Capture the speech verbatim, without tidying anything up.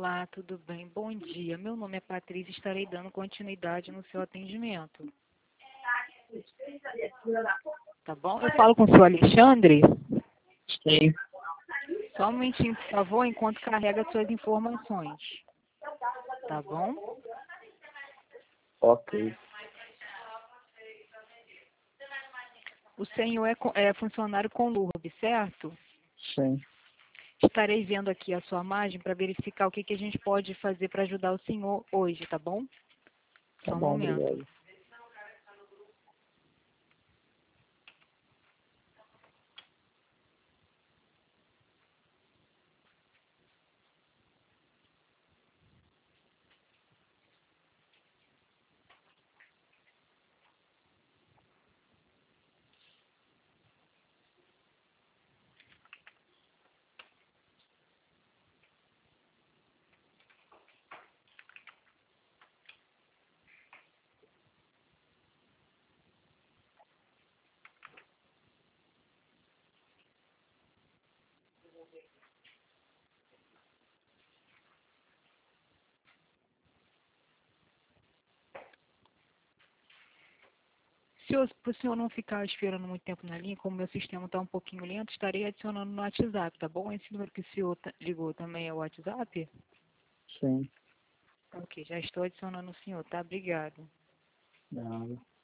Olá, tudo bem? Bom dia. Meu nome é Patrícia e estarei dando continuidade no seu atendimento. Tá bom? Eu falo com o senhor Alexandre? Sim. Só um momentinho, por favor, enquanto carrega suas informações. Tá bom? Ok. O senhor é, co- é funcionário com L U R B, certo? Sim. Estarei vendo aqui a sua imagem para verificar o que, que a gente pode fazer para ajudar o senhor hoje, tá bom? Tá Só um bom, momento. obrigado. Para o senhor não ficar esperando muito tempo na linha, como meu sistema está um pouquinho lento, estarei adicionando no WhatsApp, tá bom? Esse número que o senhor ta- ligou também é o WhatsApp? Sim. Ok, já estou adicionando o senhor, tá? Obrigado. Nada.